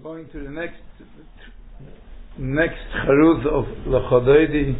Going to the next charuz of Lachadoidi.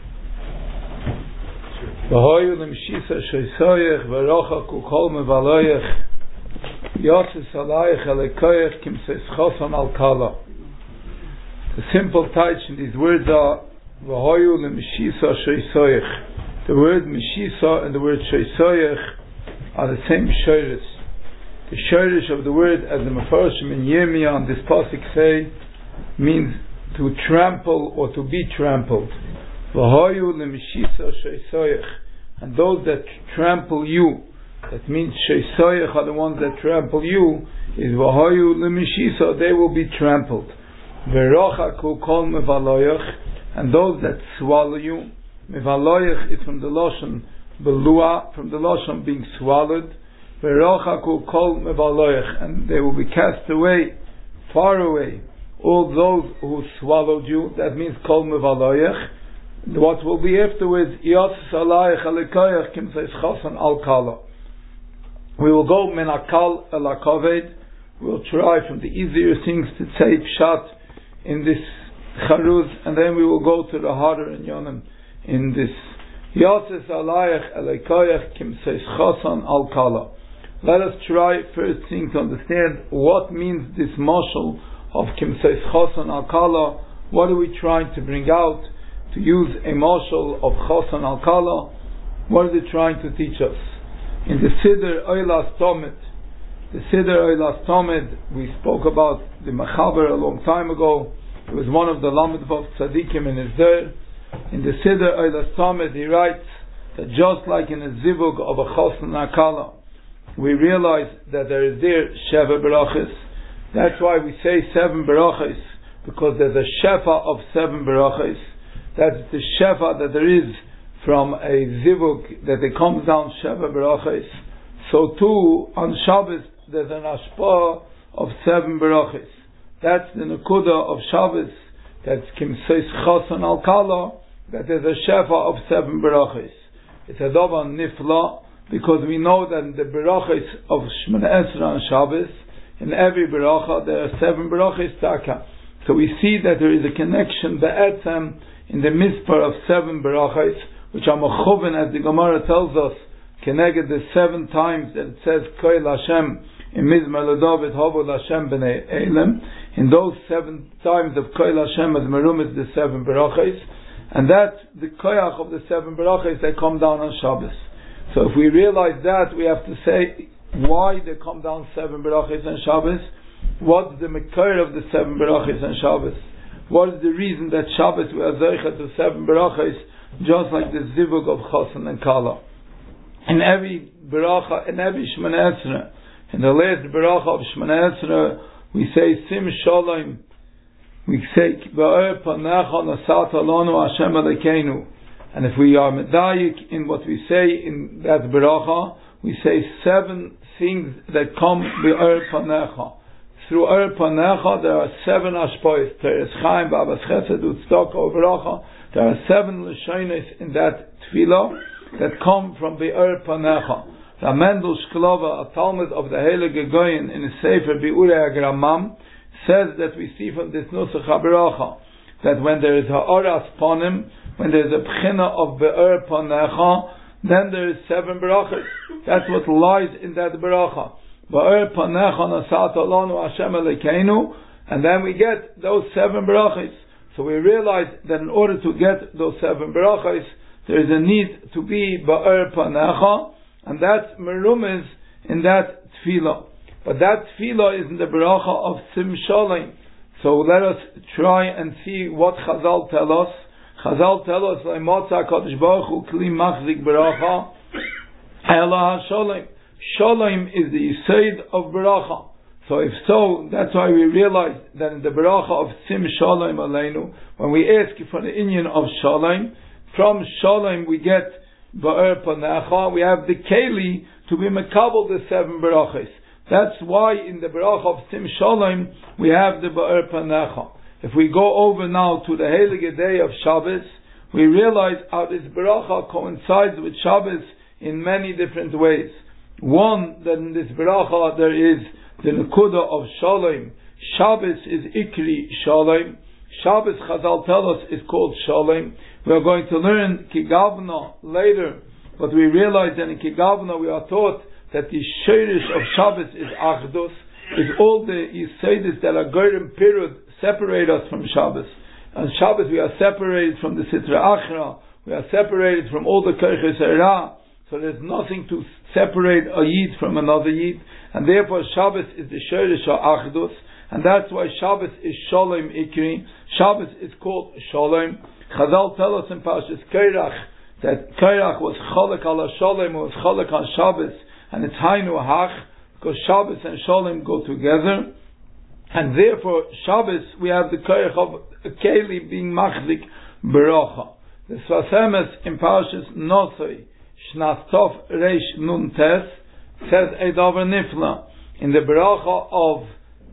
V'hoyu l'mshisa sheisoyech v'rocha kukol mevaloyech yotzes alayech elekoyech kimseis choson al kala. The simple touch in these words are V'hoyu l'mshisa sheisoyech. The word meshisa and the word sheisoyech are the same shayris. The shayrish of the word, as the Mefarshim in Yirmiyah on this pasuk say, means to trample or to be trampled. V'hoyu l'meshisa sheisoyech. And those that trample you, that means sheisoyech are the ones that trample you, is v'hoyu l'meshisa, they will be trampled. V'rochaku kol mevaloyech. And those that swallow you, mevaloyech is from the Lashon belua, from the Lashon being swallowed. V'rochaku kol mevaloyech, and they will be cast away, far away. All those who swallowed you, that means kol mevaloyech. What will be afterwards, yotzes alayech elekoyech kimseis choson al kala. We will go min akal el akoved. We will try from the easier things to say pshat in this charuz, and then we will go to the harder and yonim in this yotzes alayech elekoyech kimseis choson al kala. Let us try first thing to understand what means this mashal of Kimseis Choson Al Kala. What are we trying to bring out? To use a mashal of Choson Al Kala. What is it trying to teach us? In the Siddur Oilas Tomid, we spoke about the Mechaber a long time ago. It was one of the Lamed Vav Tzadikim in his there. In the Siddur Oilas Tomid, he writes that just like in a zivug of a Choson Al Kala, we realize that there is there Sheva Barachas. That's why we say 7 Barachas, because there's a Shefa of 7 Barachas. That's the Shefa that there is from a Zivuk, that it comes down Sheva Barachas. So too, on Shabbos, there's an Ashpa of 7 Barachas. That's the Nekuda of Shabbos, that's Kimseis Choson Al Kala, that there's a Shefa of 7 Barachas. It's a Davar Nifla, because we know that in the Barachas of Shemona Esra and Shabbos, in every Baracha there are 7 Barachas Taka. So we see that there is a connection be'etzem in the Mispar of 7 Barachas, which are mechuven, as the Gemara tells us, connected the 7 times that it says Koil Hashem in Mizmar LeDavid Havol Hashem B'nei Elim. In those 7 times of Koil Hashem as Merum is the 7 Barachas, and that's the koyach of the 7 Barachas that come down on Shabbos. So if we realize that, we have to say why they come down 7 Barachas on Shabbos. What's the Mekar of the 7 Barachas on Shabbos? What is the reason that Shabbos we are Zeicha to 7 Barachas, just like the Zivug of Choson and Kala? In every Baracha, in every Shemona Esra, in the last Baracha of Shemona Esra, we say Sim Shalom. We say Ba'er Panecha Nasat Alonu Hashem Alekeinu. And if we are medayik in what we say in that beracha, we say 7 things that come be'er panecha. Through er panecha, there are 7 ashpois. There is chaim, ba'abas chesed, utztok, beracha. There are 7 l'shonos in that tefillah that come from be'er panecha. The Mendel Shklova, a Talmud of the Heilige Goyen in the Sefer Bi'urei HaGramam, says that we see from this nusach ha-beracha that when there is ha'oras panim, when there is a bchina of be'er panecha, then there is 7 barachas. That's what lies in that beracha. Be'er panecha nasat alonu Hashem Elokeinu, and then we get those 7 barachas. So we realize that in order to get those 7 barachas, there is a need to be be'er panecha, and that's merumiz in that tefillah. But that tefillah is in the beracha of Sim Shalom. So let us try and see what Chazal tell us. Chazal tell us, Le'motza HaKadosh Baruch Hu Kli Machzik Beracha Ela HaSholem. Sholem is the Yesod of Beracha. So if so, that's why we realize that in the Beracha of Sim Sholem Aleinu, when we ask for the inyan of Sholem, from Sholem we get Ba'er Panecha, we have the Keli to be Mekabel the 7 Berachas. That's why in the Beracha of Sim Sholem we have the Ba'er Panecha. If we go over now to the Heilige Day of Shabbos, we realize how this Beracha coincides with Shabbos in many different ways. One, that in this Beracha there is the Nekuda of Shalom. Shabbos is Ikri Shalom. Shabbos, Chazal tell us, is called Shalom. We are going to learn Kigavna later, but we realize that in Kigavna we are taught that the Sheirish of Shabbos is Achdus, is all the Yisaidis that are Goyim Pirud separate us from Shabbos. On Shabbos we are separated from the Sitra Achra, we are separated from all the Koiches Era, so there's nothing to separate a Yid from another Yid, and therefore Shabbos is the Sheirish of Achdus, and that's why Shabbos is Shalom Ikri. Shabbos is called Shalom. Chazal tell us in Parshas Kairach that Kairach was Cholek ala Shalom, was Cholek on Shabbos, and it's Hainu Hach, because Shabbos and Shalom go together, and therefore Shabbos we have the Kairach of Keli being Machzik Beracha. The Sfas Emes in Parshas Nosoi Shnas Tov Reish Nun Tes says a davar nifla in the Beracha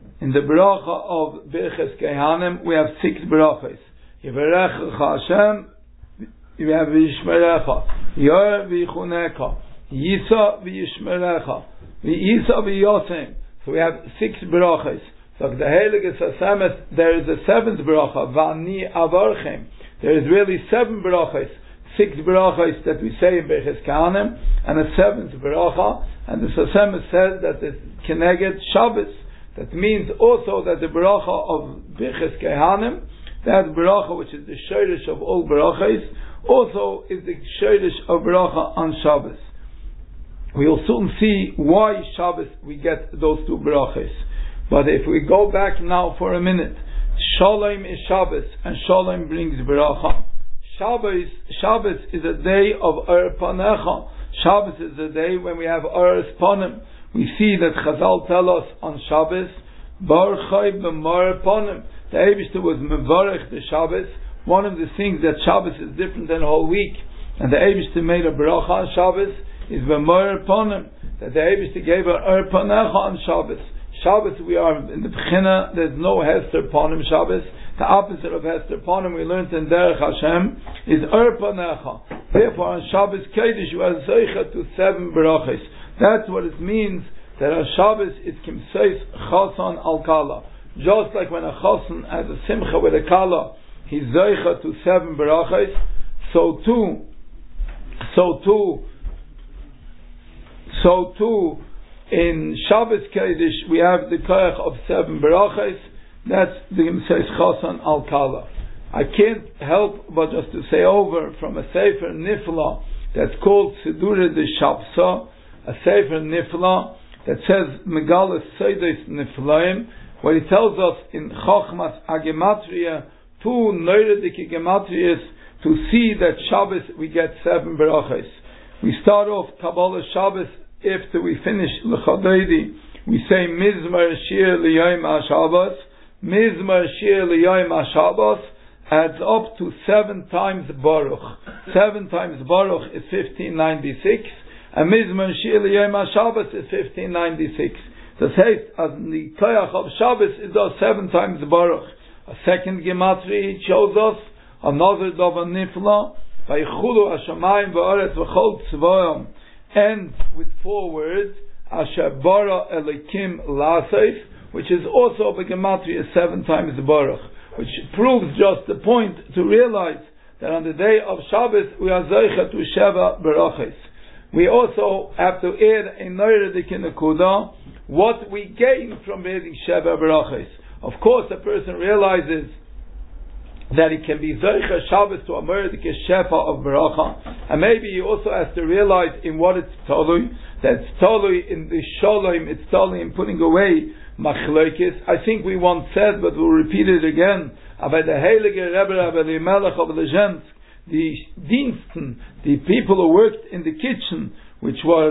of Birches Kehanim we have 6 berachos. Yivarecha Hashem, you have V'yishmerecha, Yor V'yichuneka, Yisa V'yishmerecha, V'yisa V'yosem. So we have 6 berachos. So the Heilige Sfas Emes, there is a 7th beracha, V'ani Avarchem. There is really 7 berachos. 6 berachos that we say in Birches Kehanim, and a 7th beracha. And the Sfas Emes says that it's Keneged Shabbos. That means also that the beracha of Birches Kehanim, that beracha which is the shirish of all berachas, also is the shirish of beracha on Shabbos. We will soon see why Shabbos we get those 2 berachas. But if we go back now for a minute, Shalom is Shabbos, and Shalom brings beracha. Shabbos is a day of Or Panecha. Shabbos is a day when we have Or Panim. We see that Chazal tell us on Shabbos, Bar Chai B'Mar Panim. The Eibishter was Mevarech the Shabbos. One of the things that Shabbos is different than the whole week, and the Eibishter made a bracha on Shabbos, is B'Mar Panim. That the Eibishter gave a Or Panecha on Shabbos. Shabbos we are in the Bechina, there's no Hester Panim Shabbos. The opposite of Hester Panim we learned in Derech Hashem is Or Panecha. Therefore on Shabbos Kodesh you are Zeicha to 7 berachos. That's what it means that on Shabbos it Kimseis Chasan Al Kala. Just like when a Chasan has a Simcha with a Kala, he's Zeicha to 7 berachos, so too in Shabbos Kodesh we have the Koyach of 7 berachos. That's the Kimseis Chasan Al Kala. I can't help but just to say over from a Sefer Nifla that's called Sidura de Shabsa, a Sefer Nifla that says Megalas Seides Niflaim, where he tells us in Chochmas Agematria 2 Neuredike Gematrias to see that Shabbos we get 7 berachos. We start off Kabbalah Shabbos after we finish L'Chadodi. We say Mizmar Shir L'Yom HaShabbos. Mizmar Shir L'Yom HaShabbos adds up to 7 times Baruch. 7 times Baruch is 1596. And Mizmar Shir L'Yom HaShabbos is 1596. Das heißt, as the Koyach of Shabbos is does 7 times Baruch. A second Gematria shows us another Davar Nifla, Vayichulu Hashamayim V'Aretz V'Chol Tzvoyim, ends with 4 words, Asher Bara Elikim Lasef, which is also a Gematria 7 times Baruch, which proves just the point to realize that on the day of Shabbos we are Zeicha to Sheva Berachos. We also have to add a Neuredik Nekuda, what we gain from reading Sheva Berachos. Of course, a person realizes that he can be Zeicha Shabbos to a Neuredik Shefa of Beracha, and maybe he also has to realize in what it's Tolui, that it's Tolui in the Shalom, it's Tolui in putting away Machlokes. I think we once said, but we'll repeat it again, about the Heilige Rebbe Rabbi Elimelech of Lezhensk, the Diensten, the people who worked in the kitchen, which were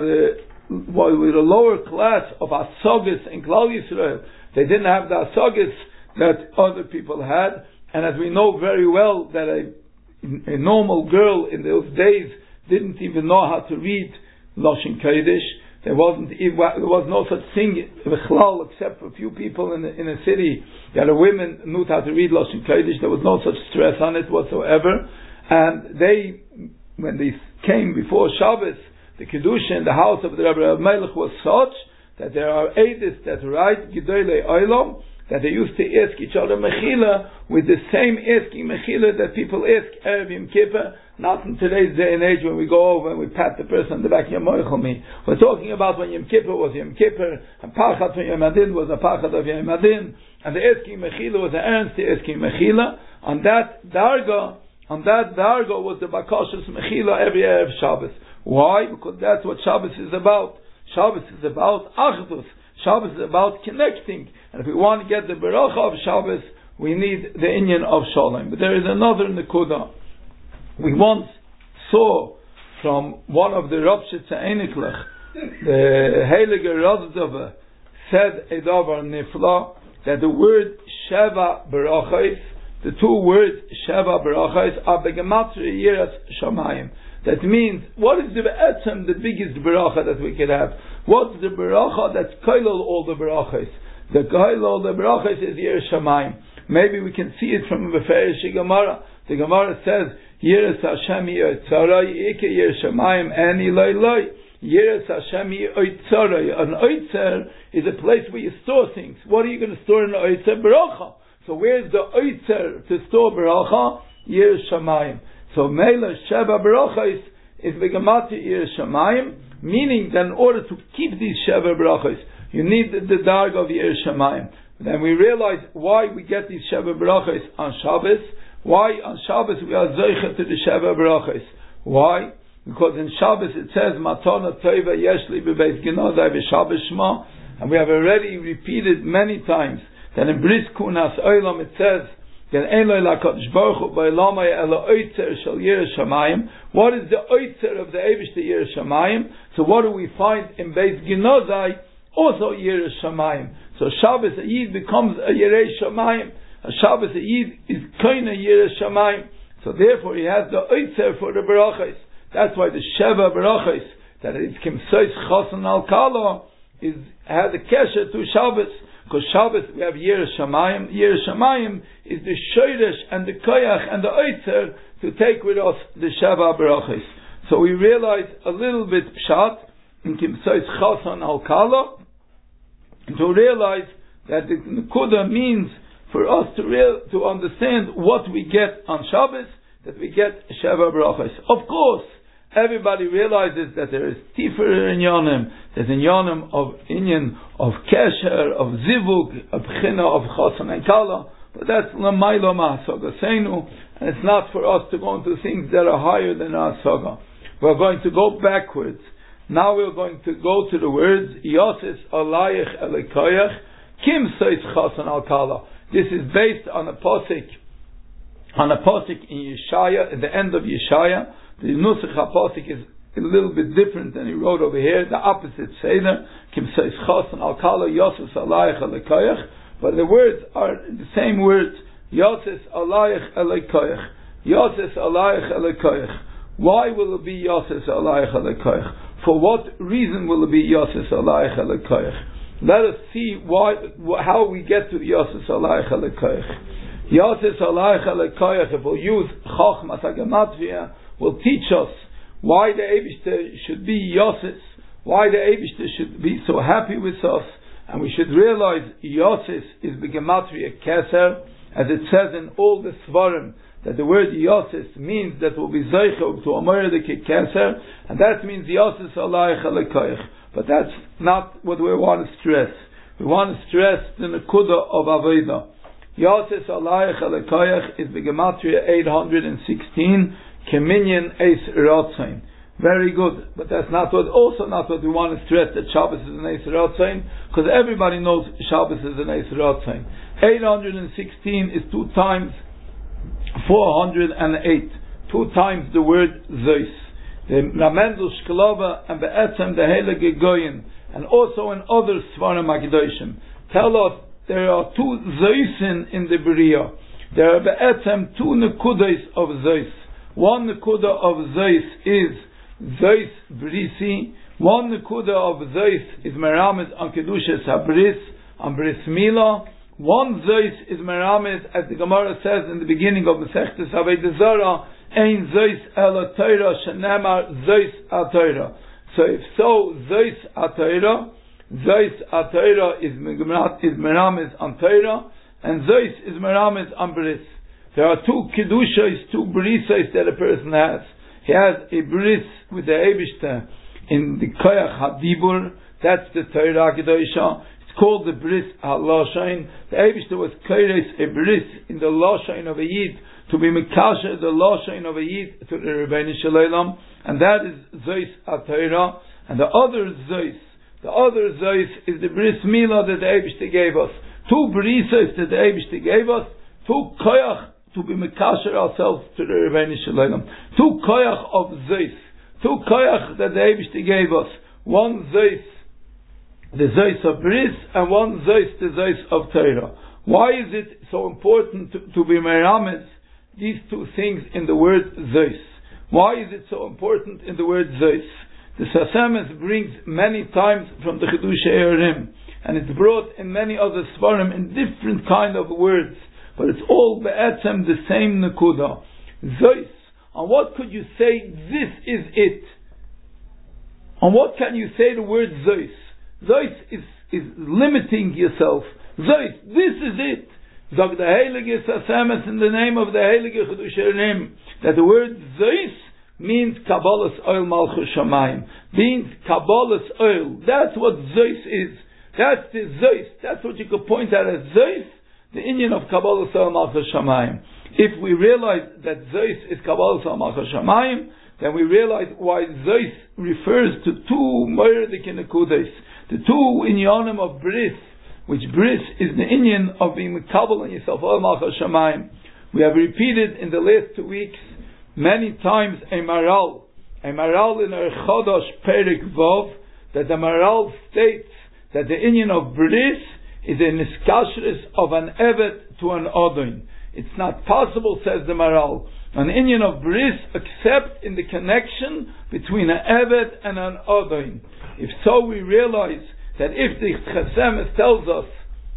the lower class of Asogis in Klal Yisrael. They didn't have the Asogis that other people had, and as we know very well that a normal girl in those days didn't even know how to read Lashon Kodesh. There was no such thing except for a few people in a city that a women knew how to read Lashon Kodesh. There was no such stress on it whatsoever. And they, when they came before Shabbos, the Kedusha in the house of the Rebbe Melech was such that there are edits that write Gedolei Olam that they used to ask each other Mechila with the same asking Mechila that people ask Erev Yom Kippur, not in today's day and age when we go over and we pat the person on the back, Yom Moichelmi. We're talking about when Yom Kippur was Yom Kippur, and Pachat from Yom Adin was a Pachat of Yom Adin, and the asking Mechila was an ernst asking Mechila. On that darga was the Bakashas Mechila every Erev Shabbos. Why? Because that's what Shabbos is about. Shabbos is about Achdus. Shabbos is about connecting. And if we want to get the Beracha of Shabbos, we need the Inyan of Shalom. But there is another Nekuda. We once saw from one of the Rav Shitza Einiklech, the Heilige Razdava said a davar nifla, that the word Sheva Berachos, the two words Sheva Berachos, are begematria Yiras Shamayim. That means, what is the Etzem, the biggest beracha that we could have? What's the beracha that's kailol all the berachos? The kailol the berachos is Yiras Shamayim. Maybe we can see it from the Beferish Gemara. The Gemara says, Yiras Hashem Yitzarei Ike Yiras Shamayim Ani Loi Loi. Yiras Hashem Yitzarei. An Oitzer is a place where you store things. What are you going to store in an Oitzer? Beracha. So where's the Oitzer to store beracha? Yiras Shamayim. So Mela Sheva Berachos is Begamati Yiras Shamayim, meaning that in order to keep these Sheva Berachos, you need the darg of Yiras Shamayim. Then we realize why we get these Sheva Berachos on Shabbos. Why on Shabbos we are Zeicha to the Sheva Berachos? Why? Because in Shabbos it says Matana Tova Yeshli Bebeis Genozai V'Shabbos Shema, and we have already repeated many times that in Bris Kunas Olam it says, what is the oitzer of the Eibush Yiras Shamayim? So what do we find in Beis Genozai? Also Yiras Shamayim. So Shabbos Eid becomes a Yiras Shamayim. A Shabbos Eid is kind of Yiras Shamayim. So therefore he has the oitzer for the berachos. That's why the Sheva berachos, that is Kimsois Chosan Al Kala, has a kesher to Shabbos. Because Shabbos we have Yiras Shamayim. Yiras Shamayim is the shoyresh and the koyach and the oitzer to take with us the Sheva berachos. So we realize a little bit pshat in Kimsois Chasan Al Kala to realize that the Nekuda means for us to understand what we get on Shabbos, that we get Sheva berachos. Of course, everybody realizes that there is Tifer in Yonim, there's in Yonim of Inyan, of Kesher, of Zivug, of China, of Chasan and Kala, but that's Lamailo Ma'asaga Seinu, and it's not for us to go into things that are higher than our Saga. We're going to go backwards. Now we're going to go to the words, Yosis Alayich Elekoyach, Kim Seis Chasan Al Kala. This is based on a posik in Yeshaya, at the end of Yeshaya. The Nusach HaPosik is a little bit different than he wrote over here. The opposite Seder, Kim Seis Chasan Al Kala, Yosis Alayich Elekoyach. But the words are the same words. Yosis Alayich Elekoyach. Yosis Alayich Elekoyach. Why will it be Yosis Alayich Elekoyach? For what reason will it be Yosis Alayich Elekoyach? Let us see how we get to Yosis Alayich Elekoyach. Yosis Alayich Elekoyach, if we'll use Chochmas HaGematriya, will teach us why the Eibishter should be Yosis, why the Eibishter should be so happy with us, and we should realize Yosis is the Gematria Keser, as it says in all the Svarim, that the word Yosis means that we'll be Zeicha to Amor the Keser, and that means Yosis Alayich Elekoyach. But that's not what we want to stress. We want to stress the Nekuda of Avodah. Yosis Alayich Elekoyach is the Gematria 816, Keminyan Eis Rotzain. Very good, but that's also not what we want to stress, that Shabbos is an Eis Rotzain, because everybody knows Shabbos is an Eis Rotzain. 816 is 2 times 408, 2 times the word Zeus. The Ramendel Shkelova and Be'etzem the Heilige Goyin, and also in other Svarim HaKadoshim tell us there are 2 Zeusin in the Bria. There are Be'etzem 2 Nekudas of Zeus. One Nekuda of Zeus is Zeus Brisi. One Nekuda of Zeus is Meramed on Kedushas HaBris, on Bris Milah. One Zeus is Meramed, as the Gemara says in the beginning of Masechtes Avodah Zarah, Ein Zeus Ela Torah Shenemar Zeus HaTorah. So if so, Zeus HaTorah, Zeus Atayra is Meramis on Torah, and Zeus is Meramis on Bris. There are two Kedushas, two Brisas that a person has. He has a Bris with the Eibishter in the Koyach HaDibur, that's the Torah Kedosha. It's called the Bris HaLoshain. The Eibishter was Koyres a Bris in the Loshain of a Yid, to be Mikasha, the Loshain of a Yid, to the Rebbeinu Shalom, and that is Zeus Atayra. And the other Zeus is the Bris Milah that the Eibishter gave us. Two Brisas that the Eibishter gave us, two Koyach to be Mikasher ourselves to the Rebbeinu Shalom. Two Koyach of Zeus. Two Koyach that the Eibishter gave us. One Zeus, the Zeus of Bris, and one Zeus, the Zeus of Torah. Why is it so important to be Meramis these two things in the word Zeus? Why is it so important in the word Zeus? The Sfas Emes brings many times from the Chiddushei Erim, and it's brought in many other Svarim in different kind of words, but it's all be'etzem the same nekuda. Zeus. On what could you say this is it? On what can you say the word Zeus? Zeus is limiting yourself. Zeus, this is it. Zog the Heilige Sfas Emes in the name of the Heilige Chiddushei Erim, that the word Zeus means Kabbalah's oil Malchus Shamayim. Means Kabbalah's oil. That's what Zeus is. That's the Zeus. That's what you could point at as Zeus, the Indian of Kabbalah's oil Malchus Shamayim. If we realize that Zeus is Kabbalah's oil Malchus Shamayim, then we realize why Zeus refers to two Moeredik Nekudes, the two Inyanim of Bris, which Bris is the Indian of being Kabbalah on yourself oil Malchus Shamayim. We have repeated in the last 2 weeks many times a Maral in our Chodosh Perik Vov, that the Maral states that the Inyan of Bris is a niskashris of an Evet to an Odin. It's not possible, says the Maral, an Inyan of Bris except in the connection between an Evet and an Odin. If so, we realize that if the Sfas Emes tells us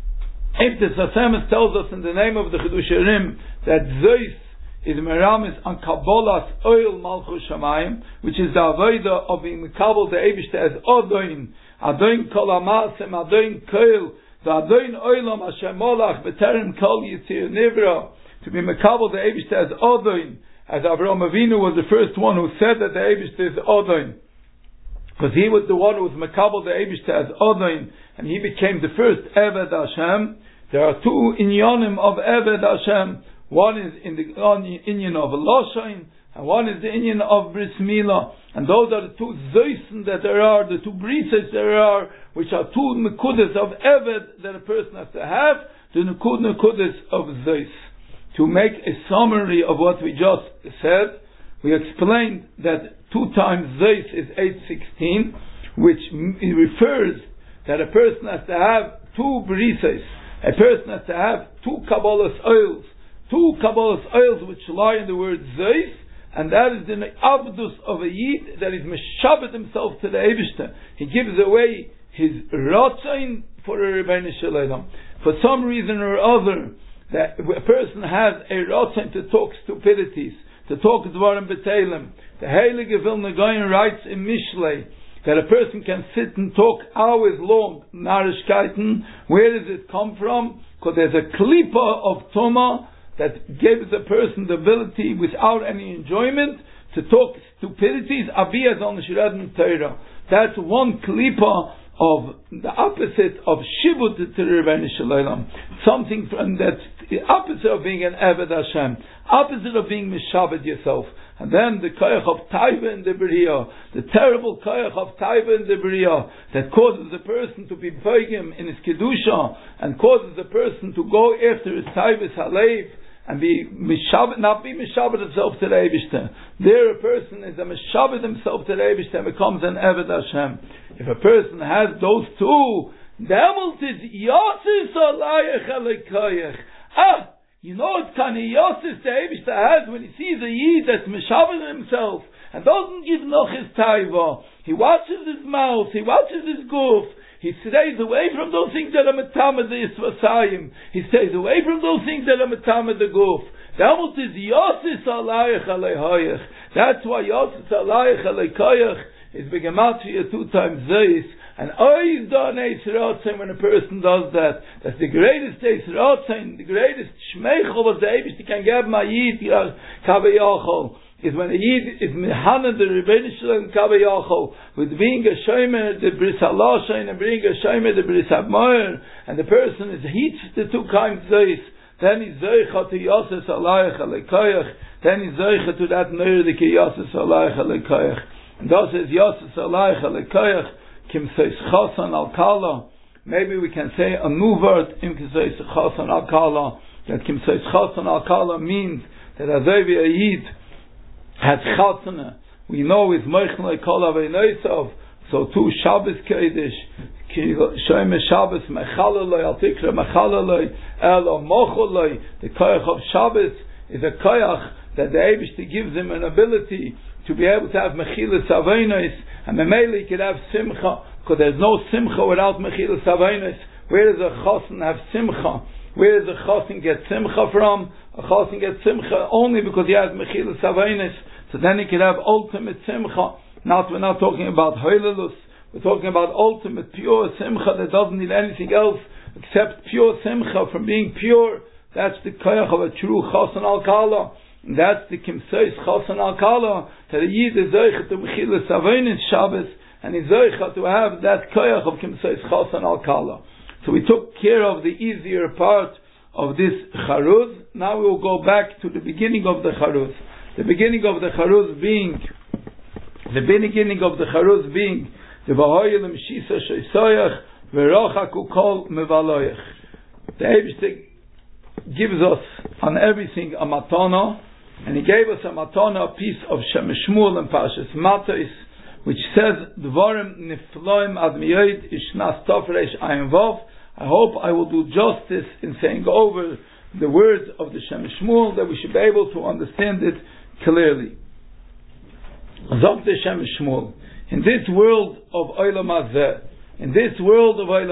in the name of the Chiddushei Erim that Zeus is Meramis on Kabbalah's oil Malchus Shamayim, which is the Avodah of being Mikabel the Eibishter as Odoin, Adoin Kol Amasem, Adoin Koil, the Adoin Oilam Hashem Molach, B'terem Kol Yitzir Nivra, to be Mikabel the Eibishter as Odoin, as Avraham Avinu was the first one who said that the Eibishter is Odoin, because he was the one who was Mikabel the Eibishter as Odoin, and he became the first Eved Hashem. There are two Inyanim of Eved Hashem. One is in the Inyan of Loshain, and one is the Inyan of Bris Milah. And those are the two Zeusen that there are, the two Brises there are, which are two Nekudas of Evet that a person has to have, the Nekudas of Zeus. To make a summary of what we just said, we explained that 2 times Zeus is 816, which refers that a person has to have 2 Brises, a person has to have 2 Kabbalah's oils, 2 Kabbalah's oils which lie in the word Zeus, and that is the Abdus of a Yid that is Meshabet himself to the Eibishter. He gives away his Ratzain for a Rebbeinu Shalom. For some reason or other, that a person has a Ratzain to talk stupidities, to talk Dvarim B'Telem. The Heilige Vilna Gaon writes in Mishlei that a person can sit and talk hours long, Narishkeiten. Where does it come from? Because there's a Klippa of Tumah that gives a person the ability, without any enjoyment, to talk stupidities. Abiyaz on the Shiradan Torah. That's one klipa of the opposite of shibud to the Rebbeinu Shalom. Something from that's the opposite of being an Eved Hashem, opposite of being mishabed yourself. And then the koyach of taiva in the beriah, the terrible koyach of taiva in the beriah, that causes a person to be boigim in his kedusha, and causes a person to go after his taivas halev, and be mishabed, not be mishabed himself to the Eibishter. There a person is a mishabed himself to the Eibishter and becomes an Eved Hashem. If a person has those two, demult is yosis alayach alekayach. You know what kind of yosis the Eibishter has when he sees a Yid that's mishabed himself and doesn't give noch his taiva. He watches his mouth, he watches his goof. He stays away from those things that are metamad the Yisvasayim. He stays away from those things that are metamad the Guf. Damut is Yosis alayich alehayich. That's why Yosis alayich alekayich is begematria 2 times zeis, and oiz da Eser Otzain. When a person does that, that's the greatest Eser Otzain, the greatest shmeichel of the Eibush can give Mayid Kavayachol, is when a Yid is Mehana the Rebbeinu Shalom Kavayachol, with being a Shomer the Bris Halashain and being a Shomer the Bris Hamoyer, and the person is hits the 2 times zeis, then he's Zeicha to Yosef Alayach Alekoyach, then he's Zeicha to that Neurdike Yosef Alayach Alekoyach. And thus is Yosef Alayach Alekoyach, Kim Seis Chasan Al Kala. Maybe we can say a new word, Kim Seis Chasan Al Kala, that Kim Seis Chasan Al Kala means that Azevi Ayid has Chasana. We know it's Meichnei Kala Veinaisav, so 2 Shabbos Kedish, Shoyme Shabbos Mechalaloi Al Tikra Mechalaloi Elo Mocholoi. The Koyach of Shabbos is a Koyach that the Eibishter gives him an ability to be able to have Mechilas Aveinos, and Memeli could have Simcha, because there's no Simcha without Mechilas Aveinos. Where does a Chosin have Simcha? Where does a Chosin get Simcha from? A Chosin gets Simcha only because he has Mechilas Aveinos. So then he could have ultimate Simcha. We're not talking about Hoylelus. We're talking about ultimate, pure Simcha that doesn't need anything else except pure Simcha from being pure. That's the Koyach of a true Chasan Al Kala. And that's the Kimseis Chasan Al Kala, that a Yid is Zeicha to Mechilas Aveinos Shabbos, and is Zeicha to have that Koyach of Kimseis Chasan Al Kala. So we took care of the easier part of this Charuz. Now we will go back to the beginning of the Charuz. The beginning of the Charuz being the Vahoyelim Shisa Sheisoyach Verochaku Kol Mevaloyach. The Eibishter gives us on everything a matana, and he gave us a matana, a piece of Shemeshmuel and Parshas Matos, which says Dvarim Nifloim Ad Miyoid Ishnas Tofresh Ayin Vav. I hope I will do justice in saying over the words of the Shemeshmuel, that we should be able to understand it clearly. Zok the Shemeshmuel. In this world of Olam Hazeh, this Olam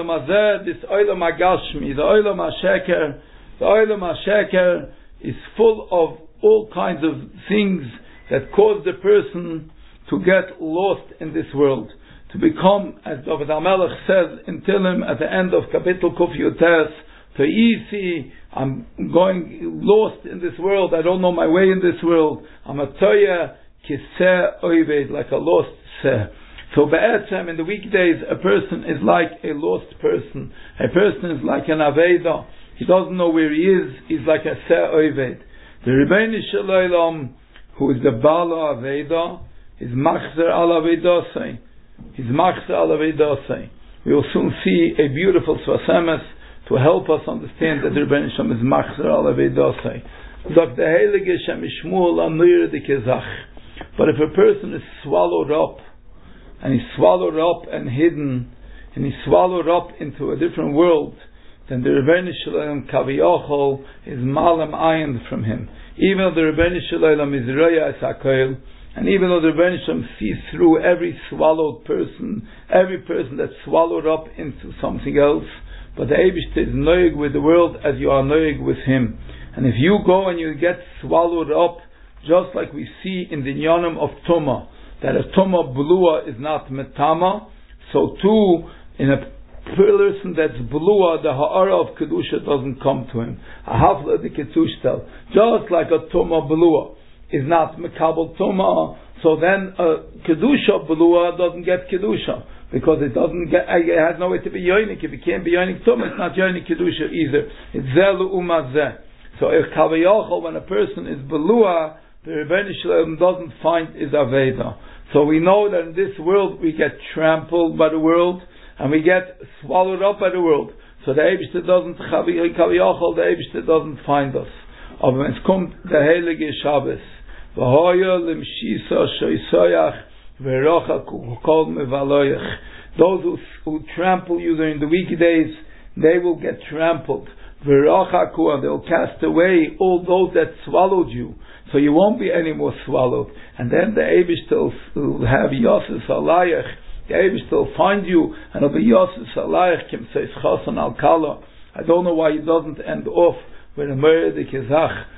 HaGashmi, the Olam HaSheker, the Olam HaSheker is full of all kinds of things that cause the person to get lost in this world, to become, as David HaMelech says in Tehillim at the end of Kapitel Kuf Yotes, to easy, I'm going lost in this world, I don't know my way in this world, I'm a toya kiseh oived, like a lost seh. So be'etzem, in the weekdays, a person is like a lost person. A person is like an aveda. He doesn't know where he is. He's like a seh oived. The Rebbeinu Shalom, who is the Bala Aveda, is machzer al avedasei. He's machzer al avedasei. We will soon see a beautiful Svasemes to help us understand that the Rebbeinu Shalom is machzer al avedasei. Sagt the Heilige Shemeshmuel Anir de Kezach. But if a person is swallowed up, and he's swallowed up and hidden, and he's swallowed up into a different world, then the Rebbeinu Shalom Kaviyachol is malam ayin from him. Even though the Rebbeinu Shalom is Raya Esakol, and even though the Rebbeinu Shalom sees through every swallowed person, every person that's swallowed up into something else, but the Eibishter is noig with the world as you are noig with him. And if you go and you get swallowed up, just like we see in the Nyanim of Tumah, that a Tumah Blua is not Metama, so too, in a person that's Blua, the Ha'ara of Kedusha doesn't come to him. A Hafla de Ketushtel, just like a Tumah Blua is not Mekabel Tumah, so then a Kedusha Blua doesn't get Kedusha, because it has no way to be Yoinik. If it can't be Yoinik Tumah, it's not Yoinik Kedusha either. It's Zelu Umazeh. So if Kavayachol, when a person is Blua, the Rebbeinu Shalom doesn't find his Aveda. So we know that in this world we get trampled by the world, and we get swallowed up by the world. So the Eibishter doesn't, Kaviyachol, the Eibishter doesn't find us. Aber when es kommt der Heilige Shabbos, V'hoya limshisa shoysoyach v'rochaku kol mevaloyach. Those who trample you during the weekdays, they will get trampled. V'rochaku, and they will cast away all those that swallowed you. So you won't be any more swallowed. And then the Eibishter will have Yosef Alayach. The Eibishter will find you, and it'll be Yosef Alayach Kim Seis Chasan Al Kala. I don't know why he doesn't end off with a Meir de Kezach,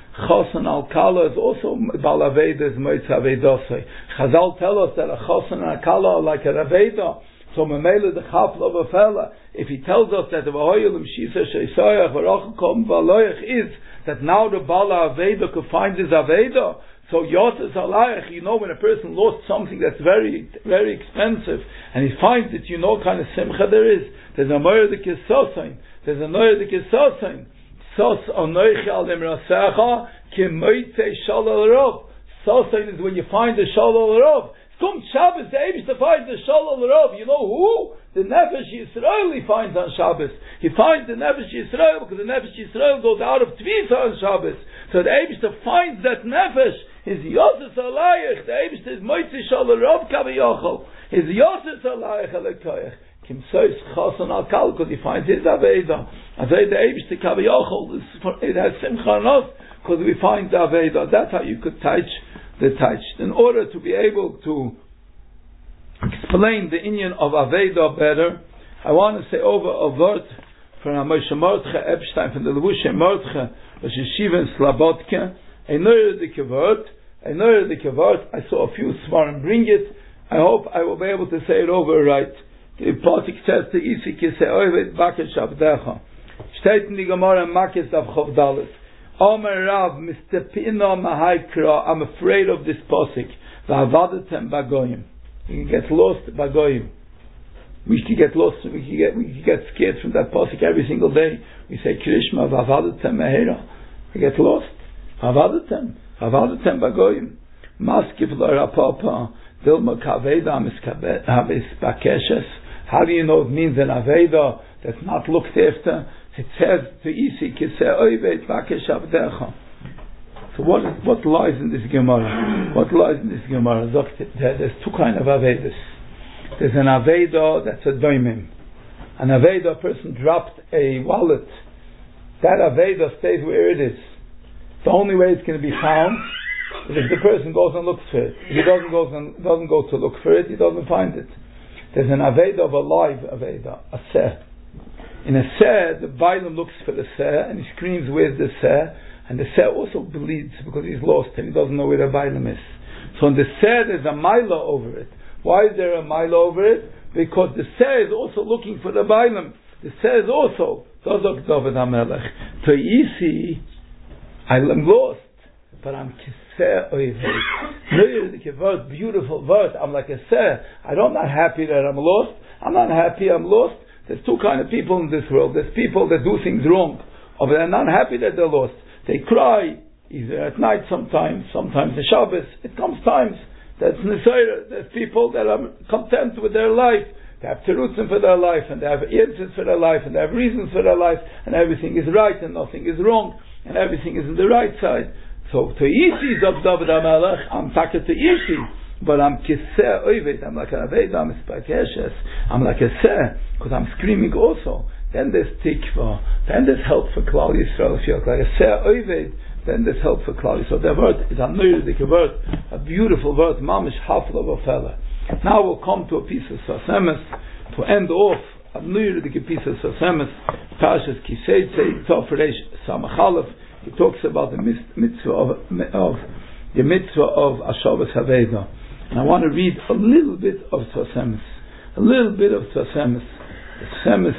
Chosan al Kala is also Bal Aveda is Moitz Avedosai. Chazal tell us that a Chosan and a Kala are like a Aveda. So Mamela the Chafla of a fella, if he tells us that the Vahoyelim Shisa Sheisayach Varachim Kom Valoyach is that now the Bala Aveda could find his Aveda. So Yotzes Alayach, when a person lost something that's very, very expensive, and he finds it, kind of simcha there is. There's a Moyer the Kisosain. There's a Moyer the Kisosain. Sos Anoich Al Emrasecha Kimoitze Shalal Rov. Sosain is when you find the Shalal Rov. Come Shabbos, the Eibush to find the Shalal Rov. You know who? The Nefesh Yisrael he finds on Shabbos. He finds the Nefesh Yisrael because the Nefesh Yisrael goes out of Tvisa on Shabbos. So the Eibush finds that Nefesh. His Yosef Alayach, the Eibush is Moitzi Shalal Rov Kaviyachol. His Yosef Alayach Alekoyach. Kim Sois Chosan Al Kal, because he finds his Aveda. Aveda Eibush to Kaviyachol. It has Simcha Nos because we find the Aveda. That's how you could teach the teach. In order to be able to explain the Inyan of Aveda better, I want to say over a word from Moshe Mordechai Epstein from the Levushe Mordechai, which is Shiva in Slabodka. I know the kavod. I saw a few svarim bring it. I hope I will be able to say it over right. The Pasuk says to Isi Kisei Oivet Bakesh Avdecha. Steht in the Gemara Makis of Chavdalet. Omer Rav Mistepino Mahaikra. I'm afraid of this Pasuk. Va'avadetem Bagoyim. You can get lost Bagoyim. We can get lost. We can get scared from that Pasuk every single day. We say Krishma Va'avadetem Mehera. We get lost. Havadatem bagoyim. Maskif l'rapapa dilma kaveda havis bakeshes. How do you know it means an aveda that's not looked after? It says to Isi kisei oivet bakesh avdecha. So what lies in this Gemara? What lies in this Gemara? There's two kinds of avedas. There's an aveda that's a doimim. An aveda, a person dropped a wallet. That aveda stays where it is. The only way it's going to be found is if the person goes and looks for it. If he doesn't go to look for it, he doesn't find it. There's an aveda of a live aveda, a seh. In a seh, the bailam looks for the seh and he screams, "Where's the seh?" And the seh also bleeds because he's lost and he doesn't know where the bailam is. So in the seh, there's a mila over it. Why is there a mila over it? Because the seh is also looking for the bailam. The seh is also Tozok David HaMelech. To Isi, I'm lost, but I'm kiseh oived. Beautiful word. I'm like a seh. I'm not happy that I'm lost. I'm not happy I'm lost. There's two kinds of people in this world. There's people that do things wrong, or they're not happy that they're lost. They cry, either at night sometimes the Shabbos. It comes times that's Nesayra. There's people that are content with their life. They have terutzim for their life, and they have answers for their life, and they have reasons for their life, and everything is right, and nothing is wrong, and everything is on the right side. So to Isi Dav David HaMelech, I'm talking to Isi, but I'm kiseh oivet. I'm like a aveda, I'm spakeshes. I'm like a seh, because I'm screaming also. Then there's tikva, then there's help for Klal Yisrael. If you're like a seh oivet, then there's help for Klal Yisrael. So the word is a nirdik word, a beautiful word, mamish hafla of a fella. Now we'll come to a piece of Sasemes to end off a nirdik piece of Sasemes. Parshas Kiseitze Tofresh Samachalef. He talks about the mitzvah of Ashavas Haveda. And I want to read a little bit of Sasemes. A little bit of Sasemes. Sasemes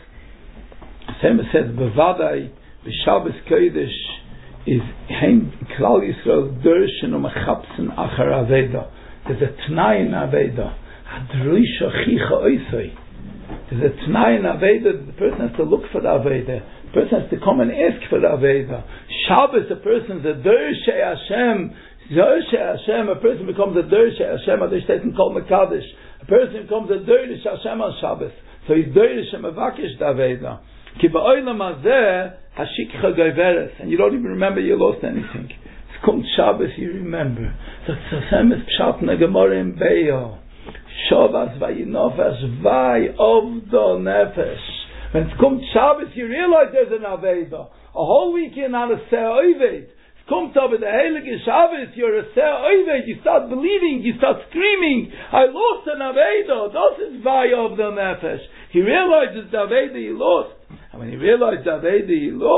says, Bevadai, B'Shabbos Kodesh, is Hein Klal Yisrael Dershen Umachapsen Achar Aveda. There's a Tnai in Aveda. Hadrisha Chicha Oisei. There's a Tnai in Aveda. The person has to look for the Aveda. The person has to come and ask for the Aveda. Shabbos, a person is a Dershei Hashem. Dershei Hashem, a person becomes a Dershei Hashem. They state in Kol Mekadesh. A person becomes a Dershei Hashem on Shabbos. So he's Dershei Mevakesh the Aveda. Ki ba'olam hazeh hashikcha goveres. And you don't even remember you lost anything. It's called Shabbos, you remember. So Sasemes Pshat Negemore in Beyo. Shavas vayinofesh vay ovdo nefesh. When it's come Shabbos, you realize there's an Aveda. A whole weekend on a Seh Oived. It's come to the Heilige Shabbos, you're a Seh Oived. You start believing, you start screaming, I lost an Aveda. Das is vay ovdo nefesh. He realizes the Aveda he lost. And when he realized the Aveda he lost,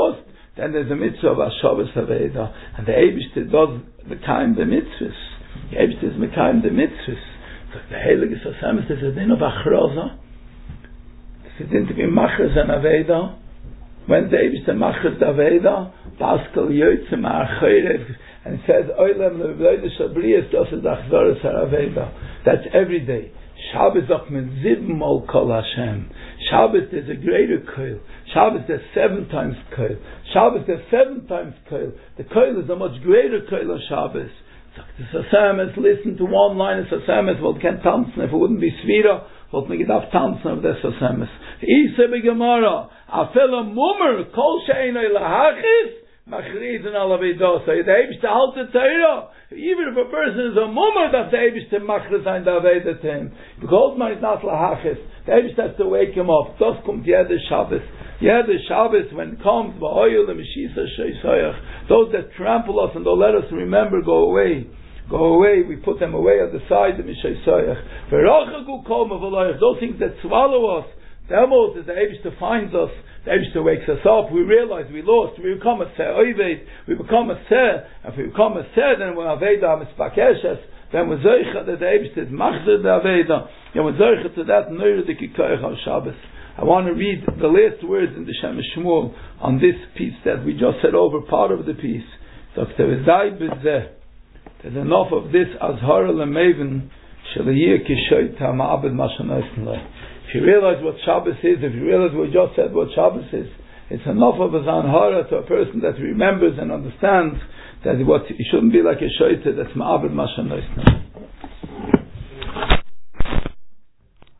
then there's a mitzvah of Shabbos Aveda, and the Eibishter does Mekayim the mitzvahs. The Eibishter is Mekayim the mitzvahs. So the Heilige Sasamis is a din of Achroza. It's a din to be Machras and Aveda. When the Eibishter Machras the Aveda, Pascal Yotzim Acharev, and it says, Oilem Levloide Shabrias, das is Achzoris HaAveda. That's every day. Shabbos Achmed Zivmol Kol Hashem. Shabbos there's a greater koil. Shabbos there's 7 times koil. Shabbos there's 7 times koil. The koil is a much greater koil of Shabbos. So the Sasamis listen to one line of Sasamis, well, can't tanzen. If it wouldn't be Svira, well, we could have tanzen of the Sasamis. Isa Begemara, Afela Mummer, Kol She'enoi Lahachis, Machrizin Alavidosa. The Eibish to halt the Torah. Even if a person is a mummer, that the Eibish to Machrizin Daveda to him. Because man is not Lahachis. The Eibish has to wake him up. Thus comes Yeder Shabbos. Yeder Shabbos, when it comes, V'oyel Meshisa Sheisoyach, those that trample us and don't let us remember, go away. Go away, we put them away at the side of Mishaysoyach. V'rochagu kol mevaloyach, those things that swallow us, Demos is the Eibish to finds us, the Eibish to wakes us up, we realize we lost, we become a Seh Oived, we become a Seh, and if we become a Seh, then we're Aveda Mispakeshes, then we're Zoicha, that the Eibish is Machzir the Aveda, and we're Zoicha to that Neure the Kikoyach on Shabbos. I want to read the last words in the Shem Shmuel on this piece that we just said over, part of the piece. So there's enough of this Azhar Lemaven Shaliyah Kishoy Tama'abed Mashanoisenleh. If you realize what Shabbos is, if you realize we just said what Shabbos is, it's enough of a zanhara to a person that remembers and understands that it shouldn't be like a shoyte that's ma'abed mashanoisna.